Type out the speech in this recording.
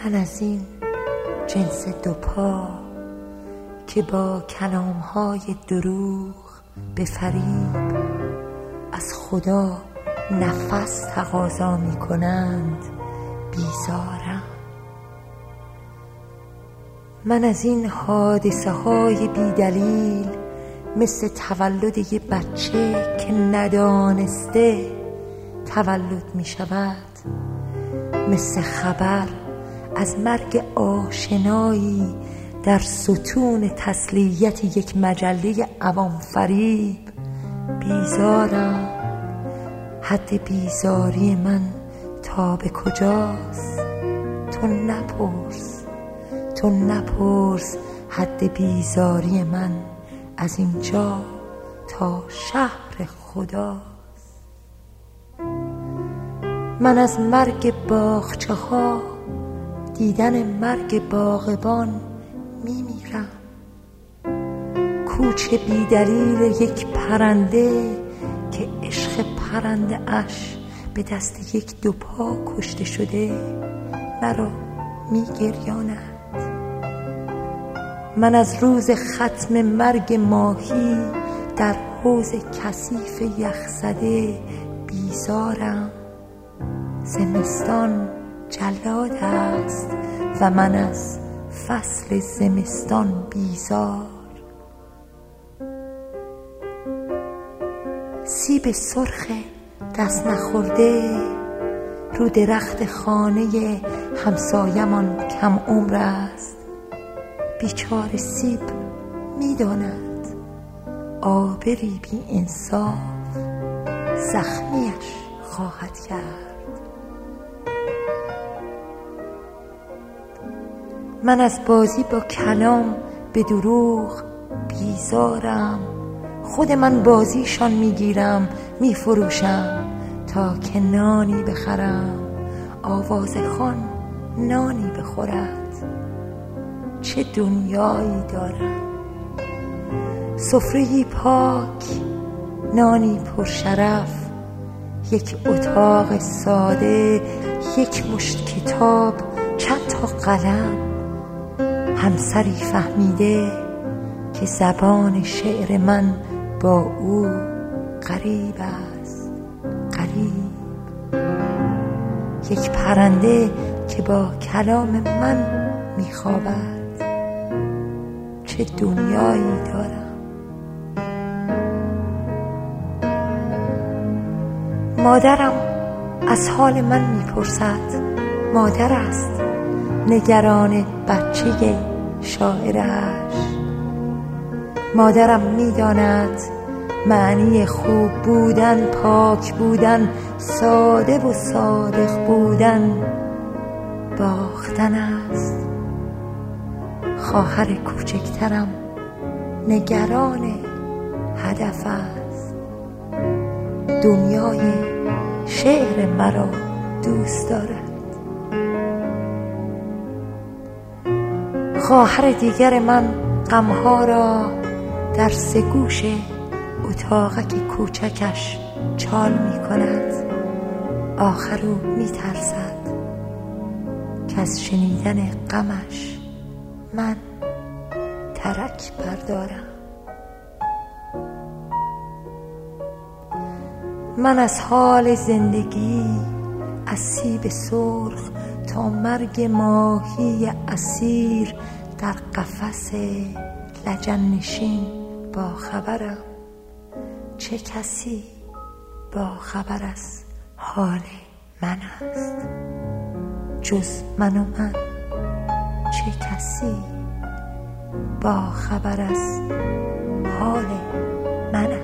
من از این جنس دوپا که با کلام‌های دروغ به فریب از خدا نفس تقاضا می‌کنند بیزارم. من از این حادثه‌های بی‌دلیل مثل تولد یه بچه که ندانسته تولد می‌شود، مثل خبر از مرگ آشنایی در ستون تسلیت یک مجله عوام فریب بیزارم. حد بیزاری من تا به کجاست؟ تو نپرس حد بیزاری من از اینجا تا شهر خداست. من از مرگ باغچه ها دیدن مرگ باغبان میمیرم. کوچ بیدلیل یک پرنده که عشق پرنده اش به دست یک دوپا کشته شده مرا میگریاند. من از روز ختم مرگ ماهی در حوض کثیف یخزده بیزارم. زمستان جلاد است و من از فصل زمستان بیزار. سیب سرخ دست نخورده رو درخت خانه همسایمان کم عمر است. بیچاره سیب میداند آبری بی انصاف زخمیش خواهد کرد. من از بازی با کلام به دروغ بیزارم. خود من بازیشان میگیرم میفروشم تا که نانی بخرم. آواز خوان نانی بخورد چه دنیایی دارم. سفره‌ای پاک نانی پرشرف، یک اتاق ساده، یک مشت کتاب، چند تا قلم، همسری فهمیده که زبان شعر من با او غریب است. غریب. یک پرنده که با کلام من میخوابد چه دنیایی دارم. مادرم از حال من میپرسد. مادر است نگران بچه شاعرش. مادرم میداند معنی خوب بودن، پاک بودن، ساده و صادق بودن باختن است. خواهر کوچکترم نگران هدف است. دنیای شعر مرا دوست دارد. خواهر دیگر من غمها را در سه گوش اتاقک کوچکش چال می کند. آخر او می ترسد که از شنیدن غمش من ترک بردارم. من از حال زندگی، از سیب سرخ تا مرگ ماهی اسیر در قفس لجن نشین با خبرم. چه کسی با خبر از حال من است جز من و من؟ چه کسی با خبر از حال من است؟